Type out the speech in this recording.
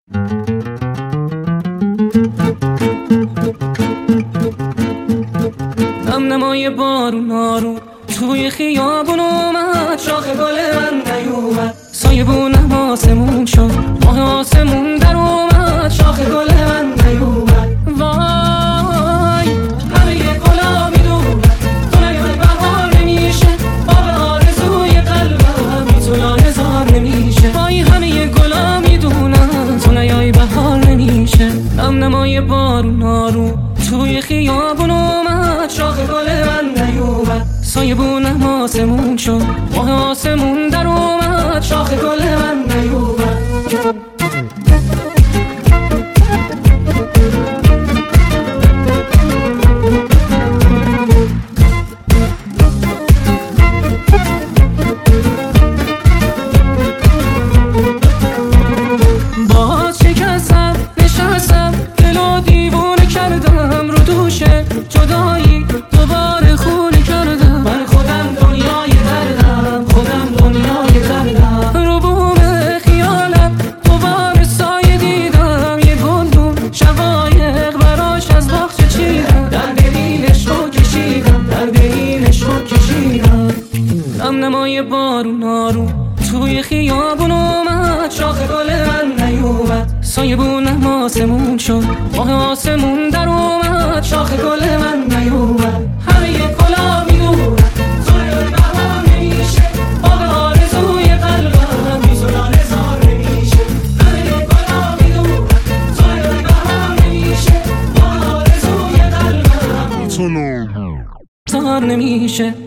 نمای بارون آروم توی خیابون اومد، شاخ گل من نیومد، سایبونم آسمون شد، ماه آسمون در اومد، شاخ گل من نیومد. وای همه گلا میدونن تو نیای بهار نمیشه، باغ آرزوی قلبم بی تو لاله‌زار نمیشه. وای همه گلا میدونن تو نیای بهار نمیشه. نمای بارون آروم توی خیابون اومد، شاخ گل من نیومد، سایبونم آسمون شد، ماه آسمون در اومد، شاخ گل من نیومد. باز شکستم نشستم، دلو دیوونه کردم رو دوشه جدایی، دوباره خونه کردم. من خودم دنیای دردم، خودم دنیای دردم. رو بوم خیالم دوباره سایه دیدم، یه گلدون شقایق براش از باغچه چیدم، درد این عشقو کشیدم، درد این عشقو کشیدم. نمای بارون آروم توی خیابون اومد، شاخ گل من نیومد، سایبونم آسمون شد، ماه آسمون در اومد، شاخ گل من نیومد. همه گلا میدونن تو نیای بهار نمیشه، باغ آرزوی قلبم بی تو لاله‌زار نمیشه. همه گلا میدونن تو نیای بهار نمیشه، باغ آرزوی قلبم بی تو لاله‌زار نمیشه.